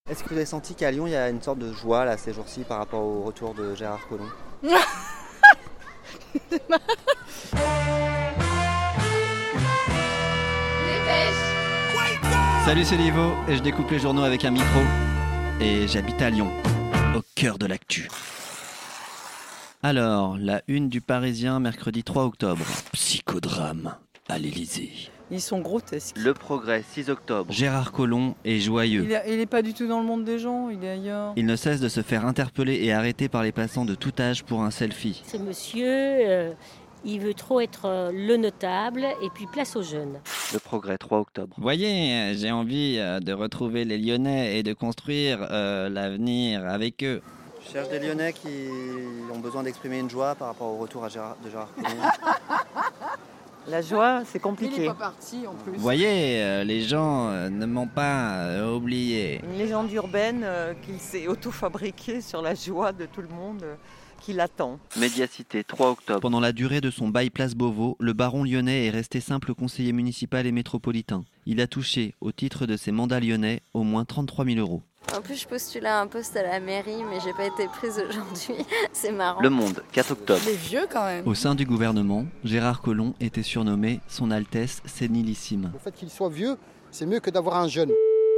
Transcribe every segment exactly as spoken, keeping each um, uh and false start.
Est-ce que vous avez senti qu'à Lyon, il y a une sorte de joie là, ces jours-ci par rapport au retour de Gérard Collomb? Salut, c'est Livo et je découpe les journaux avec un micro. Et j'habite à Lyon, au cœur de l'actu. Alors, la une du Parisien, mercredi trois octobre. Psychodrame à l'Élysée. Ils sont grotesques. Le Progrès, six octobre. Gérard Collomb est joyeux. Il n'est pas du tout dans le monde des gens, il est ailleurs. Il ne cesse de se faire interpeller et arrêter par les passants de tout âge pour un selfie. Ce monsieur, euh, il veut trop être euh, le notable et puis place aux jeunes. Le Progrès, trois octobre. Voyez, j'ai envie euh, de retrouver les Lyonnais et de construire euh, l'avenir avec eux. Je cherche des Lyonnais qui ont besoin d'exprimer une joie par rapport au retour à Gérard, de Gérard Collomb. La joie, c'est compliqué. Il n'est pas parti en plus. Vous voyez, euh, les gens euh, ne m'ont pas euh, oublié. Une légende urbaine euh, qui s'est auto-fabriquée sur la joie de tout le monde euh, qui l'attend. Médiacité, trois octobre. Pendant la durée de son bail Place Beauvau, le baron lyonnais est resté simple conseiller municipal et métropolitain. Il a touché, au titre de ses mandats lyonnais, au moins trente-trois mille euros. En plus, je postulais à un poste à la mairie, mais j'ai pas été prise aujourd'hui. C'est marrant. Le Monde, quatre octobre. Il est vieux quand même. Au sein du gouvernement, Gérard Collomb était surnommé Son Altesse Sénilissime. Le fait qu'il soit vieux, c'est mieux que d'avoir un jeune.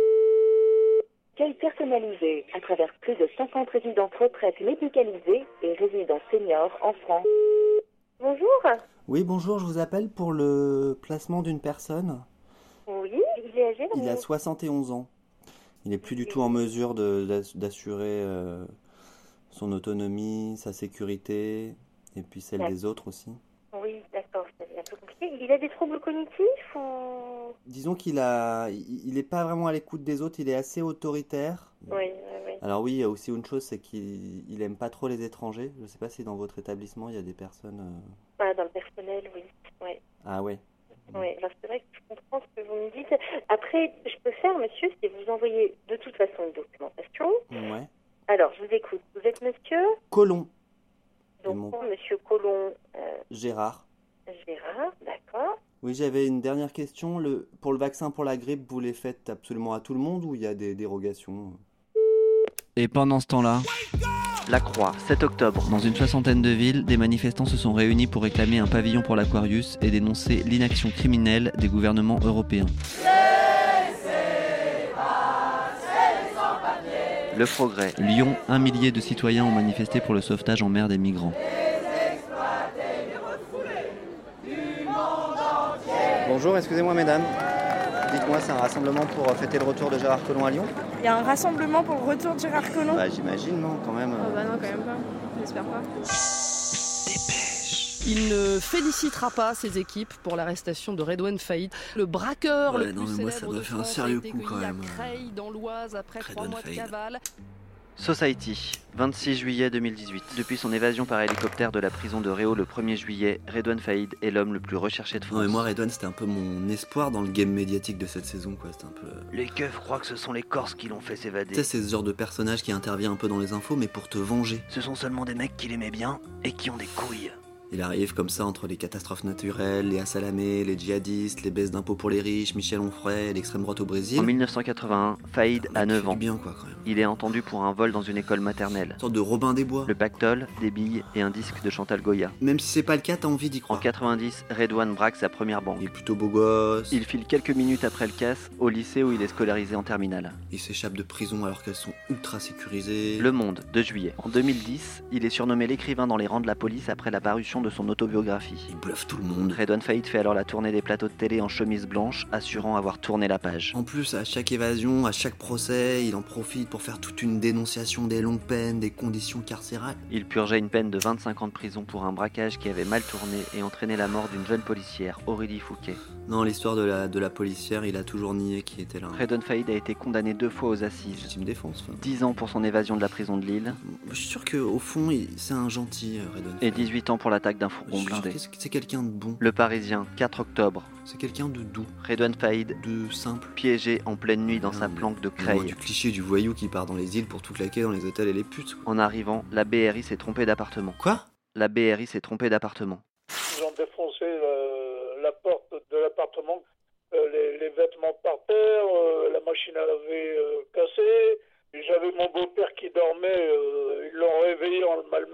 Accueil personnalisé à travers plus de cinquante résidences retraite médicalisées et résidences seniors en France. Bonjour. Oui, bonjour, je vous appelle pour le placement d'une personne. Oui, il est âgé. Il a soixante et onze ans. Il n'est plus du tout en mesure de, d'assurer euh, son autonomie, sa sécurité, et puis celle des autres aussi. Oui, d'accord, c'est un peu compliqué. Il a des troubles cognitifs ou... Disons qu'il a, il n'est pas vraiment à l'écoute des autres, il est assez autoritaire. Oui, oui, oui. Alors oui, il y a aussi une chose, c'est qu'il n'aime pas trop les étrangers. Je ne sais pas si dans votre établissement, il y a des personnes... Euh... Ah, dans le personnel, oui. oui. Ah ouais. Oui, alors c'est vrai que je comprends ce que vous me dites. Après, ce que je peux faire, monsieur, c'est vous envoyer de toute façon une documentation. Ouais. Alors, je vous écoute. Vous êtes monsieur Collomb. Donc, mon... monsieur Collomb. Euh... Gérard. Gérard, d'accord. Oui, j'avais une dernière question. Le... Pour le vaccin pour la grippe, vous les faites absolument à tout le monde ou il y a des dérogations? Et pendant ce temps-là, La Croix, sept octobre. Dans une soixantaine de villes, des manifestants se sont réunis pour réclamer un pavillon pour l'Aquarius et dénoncer l'inaction criminelle des gouvernements européens. Le Progrès. Lyon, un millier de citoyens ont manifesté pour le sauvetage en mer des migrants. Bonjour, excusez-moi mesdames. Dites-moi, c'est un rassemblement pour fêter le retour de Gérard Collomb à Lyon? Il y a un rassemblement pour le retour de Gérard Collomb? Bah j'imagine, non, quand même. Oh bah non, quand même pas. J'espère pas. Il ne félicitera pas ses équipes pour l'arrestation de Redouane Faïd, le braqueur ouais, le non, plus mais moi, célèbre ça doit de faire un France, sérieux a été coup, quand cueilli à même. Creil, dans l'Oise, après trois mois de Faïd. cavale. Society, vingt-six juillet deux mille dix-huit. Depuis son évasion par hélicoptère de la prison de Réau le premier juillet, Redouane Faïd est l'homme le plus recherché de France. Non mais moi Redouane c'était un peu mon espoir dans le game médiatique de cette saison quoi, c'était un peu... Les keufs croient que ce sont les Corses qui l'ont fait s'évader. Tu sais c'est ce genre de personnage qui intervient un peu dans les infos mais pour te venger. Ce sont seulement des mecs qui l'aimaient bien et qui ont des couilles. Il arrive comme ça entre les catastrophes naturelles, les Salamé, les djihadistes, les baisses d'impôts pour les riches, Michel Onfray, l'extrême droite au Brésil. En dix-neuf cent quatre-vingt-un, Faïd a neuf ans. Bien, quoi, quand même. Il est entendu pour un vol dans une école maternelle. Une sorte de Robin des Bois. Le pactole, des billes et un disque de Chantal Goya. Même si c'est pas le cas, t'as envie d'y croire. En quatre-vingt-dix, Redouane braque sa première banque. Il est plutôt beau gosse. Il file quelques minutes après le casse au lycée où il est scolarisé en terminale. Il s'échappe de prison alors qu'elles sont ultra sécurisées. Le Monde, deux juillet. En deux mille dix, il est surnommé l'écrivain dans les rangs de la police après la parution de son autobiographie. Il bluffe tout le monde. Redouane Faïd fait alors la tournée des plateaux de télé en chemise blanche, assurant avoir tourné la page. En plus, à chaque évasion, à chaque procès, il en profite pour faire toute une dénonciation des longues peines, des conditions carcérales. Il purgeait une peine de vingt-cinq ans de prison pour un braquage qui avait mal tourné et entraîné la mort d'une jeune policière, Aurélie Fouquet. Non, l'histoire de la, de la policière, il a toujours nié qui était là. Redouane Faïd a été condamné deux fois aux assises. Légitime défense. Enfin. dix ans pour son évasion de la prison de Lille. Je suis sûr qu'au fond, il, c'est un gentil, Redouane Faïd. Et dix-huit ans pour l'attaque d'un fourgon blindé. C'est quelqu'un de bon. Le Parisien, quatre octobre. C'est quelqu'un de doux. Redouane Faïd, de simple. Piégé en pleine nuit dans non, sa planque de Creil. Du cliché du voyou qui part dans les îles pour tout claquer dans les hôtels et les putes. En arrivant, la B R I s'est trompée d'appartement. Quoi? La B R I s'est trompée d'appartement. Ils ont défoncé euh, la porte de l'appartement, euh, les, les vêtements par terre, euh, la machine à laver euh, cassée,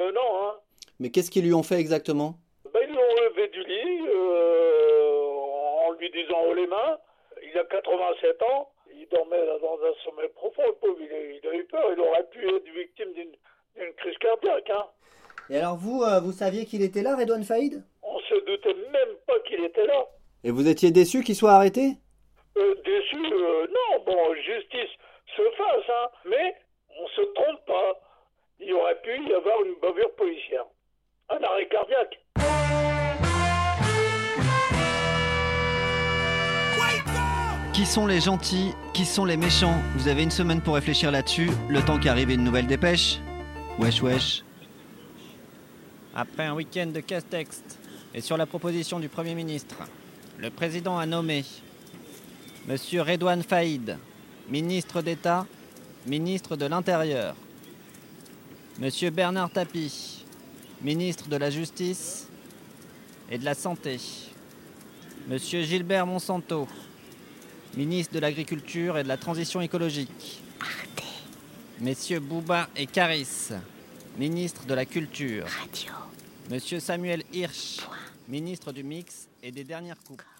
euh, non. Hein. Mais qu'est-ce qu'ils lui ont fait exactement? Ben, ils l'ont levé du lit euh, en lui disant haut les mains. Il a quatre-vingt-sept ans. Il dormait dans un sommeil profond. Le pauvre, il a, il a eu peur. Il aurait pu être victime d'une, d'une crise cardiaque. Hein. Et alors vous, euh, vous saviez qu'il était là, Redouane Faïd? On se doutait même pas qu'il était là. Et vous étiez déçu qu'il soit arrêté? Euh, déçu, euh, non. Bon, justice se fasse, hein. Mais on se trompe pas. Il aurait pu y avoir une bavure policière. Un arrêt cardiaque. Qui sont les gentils? Qui sont les méchants? Vous avez une semaine pour réfléchir là-dessus, le temps qu'arrive une nouvelle dépêche. Wesh wesh. Après un week-end de casse-texte, et sur la proposition du Premier ministre, le président a nommé Monsieur Redouane Faïd, ministre d'État, ministre de l'Intérieur. Monsieur Bernard Tapie, ministre de la Justice et de la Santé. Monsieur Gilbert Monsanto, ministre de l'Agriculture et de la Transition écologique. Messieurs Bouba et Caris, ministre de la Culture. Radio. Monsieur Samuel Hirsch, ministre du Mix et des dernières coupes.